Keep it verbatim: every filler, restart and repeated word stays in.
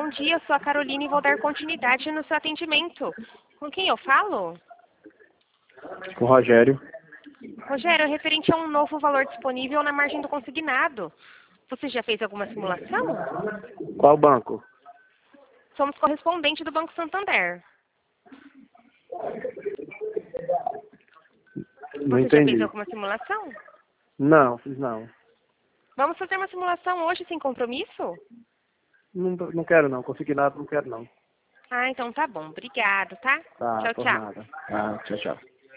dia, eu sou a Carolina e vou dar continuidade no seu atendimento. Com quem eu falo? Com o Rogério. Rogério, referente a um novo valor disponível na margem do consignado. Você já fez alguma simulação? Qual banco? Somos correspondente do Banco Santander. Não Você já fez entendi. alguma simulação? Não, fiz não. Vamos fazer uma simulação hoje sem compromisso? Não, não quero não, consignado não quero não. Ah, então tá bom. Obrigado, tá? Tá, Tchau, por tchau. nada. Tá, tchau, tchau.